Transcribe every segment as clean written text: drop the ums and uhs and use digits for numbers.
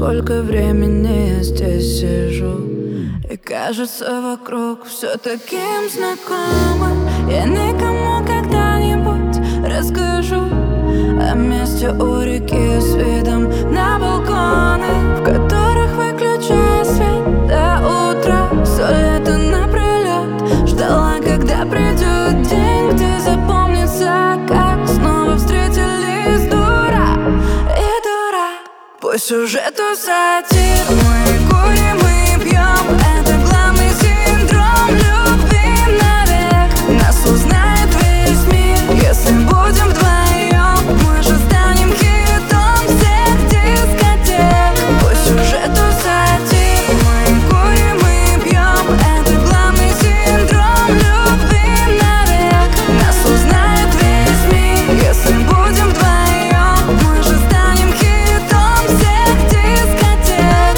сколько времени я здесь сижу, и кажется вокруг все таким знакомым. Я никому когда-нибудь расскажу о месте у реки с видом на балконы, в которых, выключая свет до утра, все лето напролет ждала, когда придет день, где запомнится, как снова встретились дура и дура. По сюжету сатир мы курим и пьем, это главный синдром любви навек. Нас узнает весь мир, если будем вдвоем. Мы же станем хитом всех дискотек. По сюжету сатир мы курим и пьем, это главный синдром любви навек. Нас узнает весь мир, если будем вдвоем. Мы же станем хитом всех дискотек.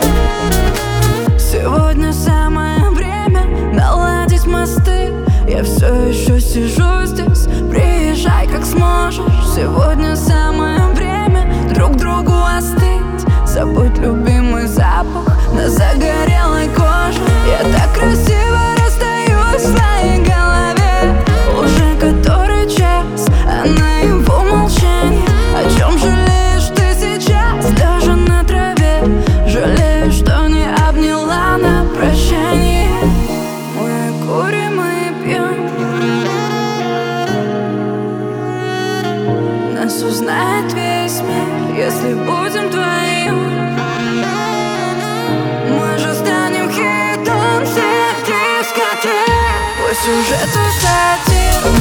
Сегодня самое время наладить мосты. Я все еще сижу здесь, приезжай как сможешь. Сегодня самое время друг другу остыть. Забудь любимый запах на загорелой коже. Я так красиво расстаюсь в своей голове уже который час, а на его молчание. О чем жалеешь ты сейчас, лежа на траве? Жалею, что не обняла на прощание. Мы курим и пьем, нас узнает весь мир, если будем вдвоем. Мы же станем хитом всех дискотек. По сюжету сатир